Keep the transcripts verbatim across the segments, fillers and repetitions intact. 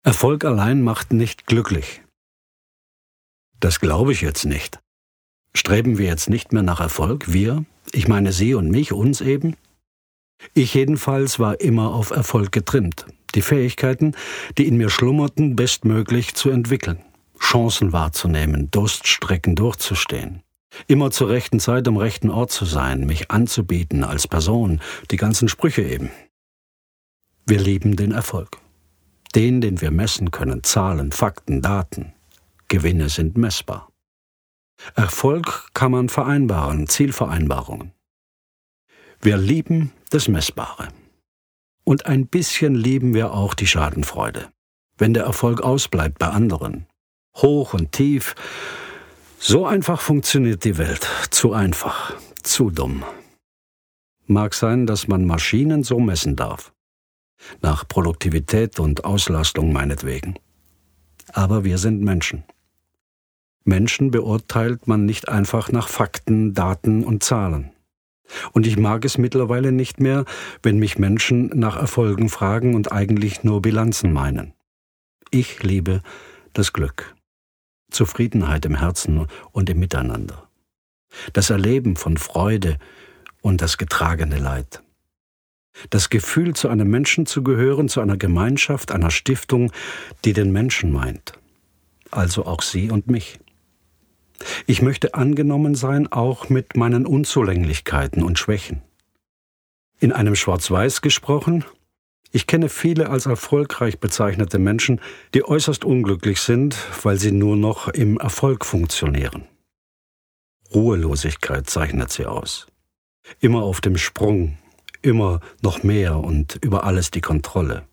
Erfolg allein macht nicht glücklich. Das glaube ich jetzt nicht. Streben wir jetzt nicht mehr nach Erfolg? Wir? Ich meine Sie und mich, uns eben? Ich jedenfalls war immer auf Erfolg getrimmt, die Fähigkeiten, die in mir schlummerten, bestmöglich zu entwickeln, Chancen wahrzunehmen, Durststrecken durchzustehen, immer zur rechten Zeit am rechten Ort zu sein, mich anzubieten als Person, die ganzen Sprüche eben. Wir lieben den Erfolg. Den, den wir messen können, Zahlen, Fakten, Daten. Gewinne sind messbar. Erfolg kann man vereinbaren, Zielvereinbarungen. Wir lieben das Messbare. Und ein bisschen lieben wir auch die Schadenfreude, wenn der Erfolg ausbleibt bei anderen. Hoch und tief. So einfach funktioniert die Welt. Zu einfach. Zu dumm. Mag sein, dass man Maschinen so messen darf. Nach Produktivität und Auslastung meinetwegen. Aber wir sind Menschen. Menschen beurteilt man nicht einfach nach Fakten, Daten und Zahlen. Und ich mag es mittlerweile nicht mehr, wenn mich Menschen nach Erfolgen fragen und eigentlich nur Bilanzen meinen. Ich liebe das Glück, Zufriedenheit im Herzen und im Miteinander, das Erleben von Freude und das getragene Leid. Das Gefühl, zu einem Menschen zu gehören, zu einer Gemeinschaft, einer Stiftung, die den Menschen meint. Also auch Sie und mich. Ich möchte angenommen sein, auch mit meinen Unzulänglichkeiten und Schwächen. In einem Schwarz-Weiß gesprochen, ich kenne viele als erfolgreich bezeichnete Menschen, die äußerst unglücklich sind, weil sie nur noch im Erfolg funktionieren. Ruhelosigkeit zeichnet sie aus. Immer auf dem Sprung. Immer noch mehr und über alles die Kontrolle.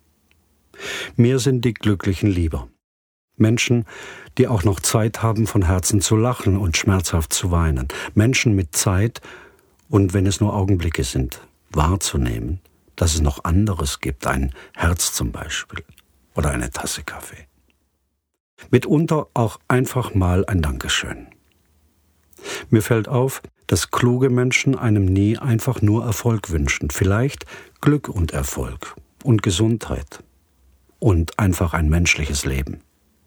Mir sind die Glücklichen lieber. Menschen, die auch noch Zeit haben, von Herzen zu lachen und schmerzhaft zu weinen. Menschen mit Zeit und, wenn es nur Augenblicke sind, wahrzunehmen, dass es noch anderes gibt, ein Herz zum Beispiel oder eine Tasse Kaffee. Mitunter auch einfach mal ein Dankeschön. Mir fällt auf, dass kluge Menschen einem nie einfach nur Erfolg wünschen. Vielleicht Glück und Erfolg und Gesundheit und einfach ein menschliches Leben.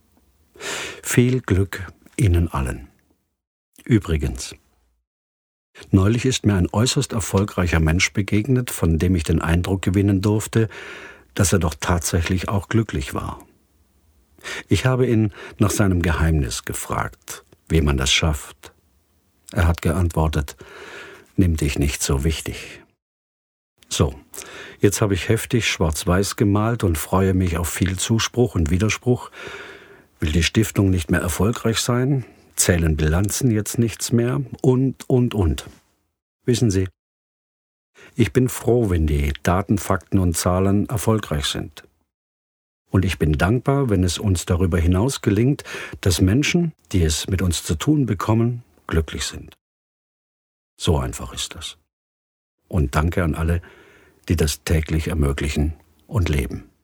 Viel Glück Ihnen allen. Übrigens, neulich ist mir ein äußerst erfolgreicher Mensch begegnet, von dem ich den Eindruck gewinnen durfte, dass er doch tatsächlich auch glücklich war. Ich habe ihn nach seinem Geheimnis gefragt, wie man das schafft. Er hat geantwortet, nimm dich nicht so wichtig. So, jetzt habe ich heftig schwarz-weiß gemalt und freue mich auf viel Zuspruch und Widerspruch. Will die Stiftung nicht mehr erfolgreich sein? Zählen Bilanzen jetzt nichts mehr? Und, und, und. Wissen Sie, ich bin froh, wenn die Daten, Fakten und Zahlen erfolgreich sind. Und ich bin dankbar, wenn es uns darüber hinaus gelingt, dass Menschen, die es mit uns zu tun bekommen, glücklich sind. So einfach ist das. Und danke an alle, die das täglich ermöglichen und leben.